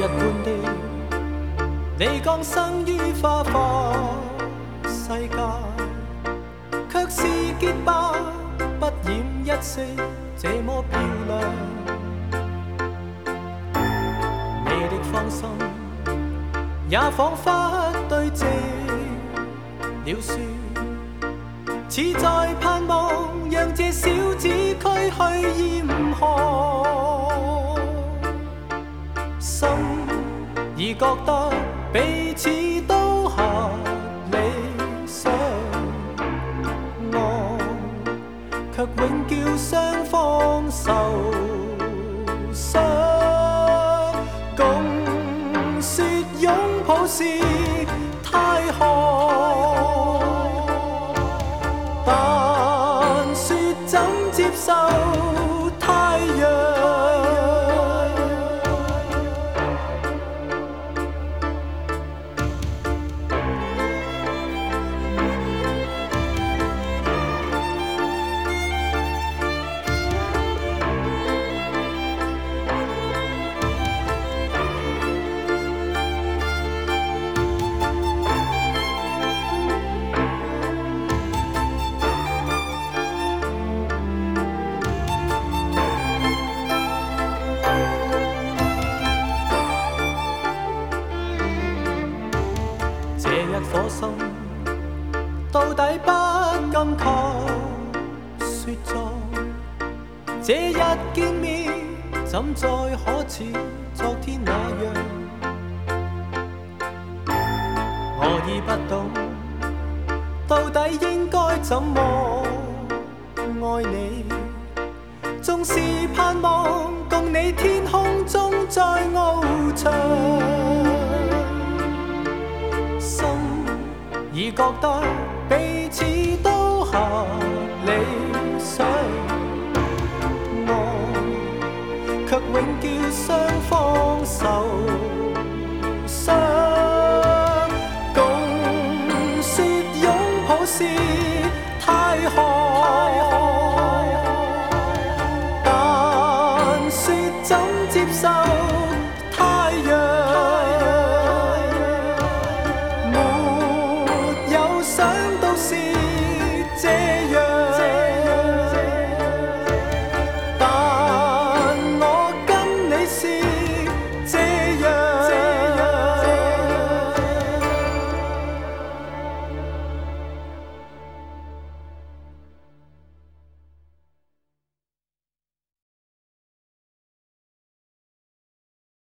日般的你降生於花花世界，卻是潔白不染一色，這麼漂亮。你的芳心也彷彿對藉了說，似在盼望讓這小子驅去嚴寒，心已覺得彼此都合理想，我卻永叫雙方受傷。共說擁抱是太寒，但說怎接受太陽。顆心到底不禁求說狀，這一見面怎再可似昨天那樣？我已不懂到底應該怎麼愛你，縱是盼望共你天空中再翱翔，已覺得彼此都合理想，我卻永叫雙方受傷。共說擁抱是太寒，但說怎接受